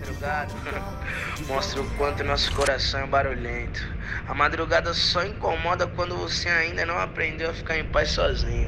madrugada mostra o quanto nosso coração é barulhento. A madrugada só incomoda quando você ainda não aprendeu a ficar em paz sozinho.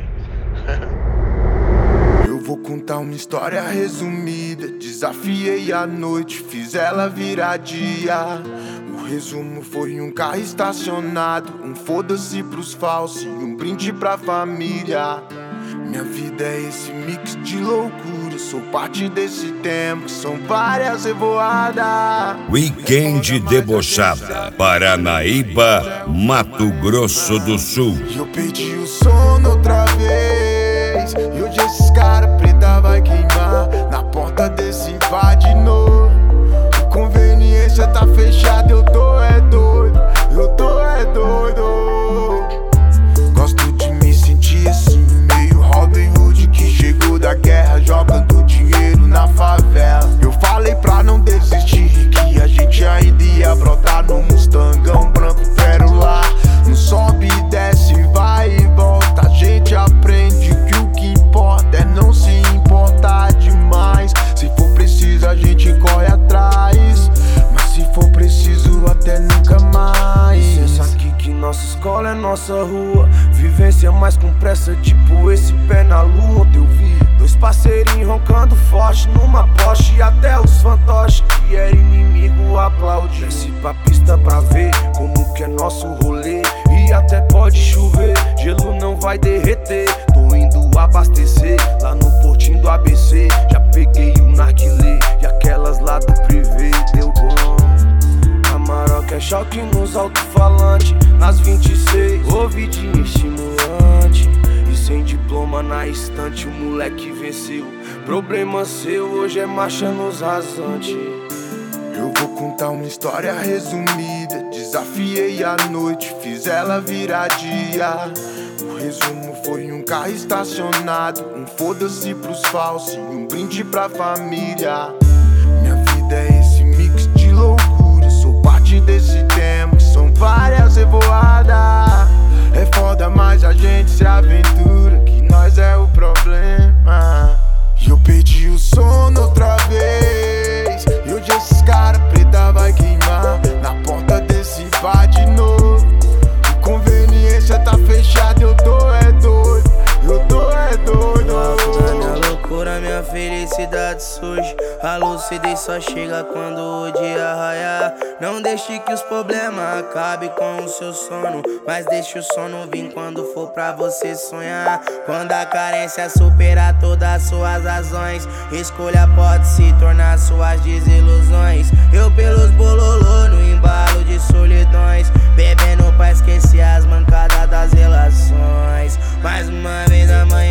Eu vou contar uma história resumida. Desafiei a noite, fiz ela virar dia. O resumo foi um carro estacionado, um foda-se pros falsos e um brinde pra família. Minha vida é esse mix de loucura, sou parte desse tempo, são várias revoadas. Weekend Debochada, Paranaíba, Mato Grosso do Sul. E eu perdi o sono outra vez, e hoje esses cara preta vai queimar na porta desse bar de novo. A conveniência tá fechada, eu tô é doido, eu tô é doido. Gosto de me sentir assim, meio Robin Hood que chegou da guerra jogando dinheiro na favela. Eu falei pra não desistir, que a gente ainda ia brotar no Mustangão branco pérola. Não sobe e desce, vai e volta, a gente aprende que o que importa é não se importar demais. Se for preciso a gente corre atrás, mas se for preciso até nunca mais. Pensa aqui que nossa escola é nossa rua, vivência mais com pressa, tipo esse pé na lua. Ontem eu vi dois parceirinhos roncando forte numa Porsche, e até os fantoches que era inimigo aplaude. Desce pra pista pra ver como que é nosso rolê, e até pode chover, gelo não vai derreter. Tô indo abastecer lá no portinho do ABC, já peguei o narguilé e aquelas lá do privê, deu bom. A Maroca é choque nos alto-falantes, nas 26, ouvidinho estimulante. E sem diploma na estante, o moleque venceu. Problema seu, hoje é marcha nos rasantes. Eu vou contar uma história resumida. Desafiei a noite, fiz ela virar dia. O resumo foi um carro estacionado, um foda-se pros falsos e um brinde pra família. Minha vida é esse mix de loucura, sou parte desse tempo, são várias revoadas. É foda, mas a gente se aventura, que nós é o problema. E eu perdi o sono outra vez, e hoje esses cara preta vai queimar na porta desse bar de novo. A conveniência tá fechada, eu tô é doido, eu tô é doido. Na minha loucura, minha felicidade surge. A lucidez só chega quando o dia raiar. Não deixe que os problemas acabem com o seu sono, mas deixe o sono vir quando for pra você sonhar. Quando a carência superar todas as suas razões, escolha pode se tornar suas desilusões. Eu pelos bololô no embalo de solidões, bebendo pra esquecer as mancadas das relações. Mais uma vez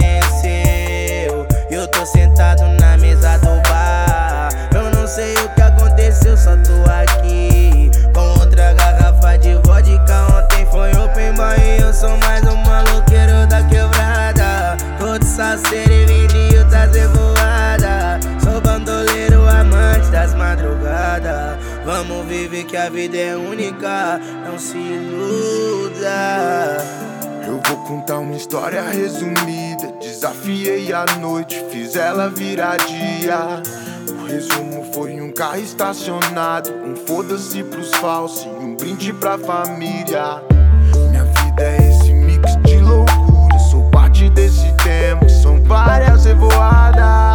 amanheceu, eu tô sentado na mesa do bar. Eu não sei o que aconteceu, só tô aqui com outra garrafa de vodka. Ontem foi open bar e eu sou mais um maloqueiro da quebrada. Tô de salseiro e vendido das revoadas. Sou bandoleiro, amante das madrugadas. Vamos viver que a vida é única, não se iluda. Eu vou contar uma história resumida. Desafiei a noite, fiz ela virar dia. O resumo foi um carro estacionado, um foda-se pros falsos e um brinde pra família. Minha vida é esse mix de loucura, sou parte desse tempo, são várias revoadas.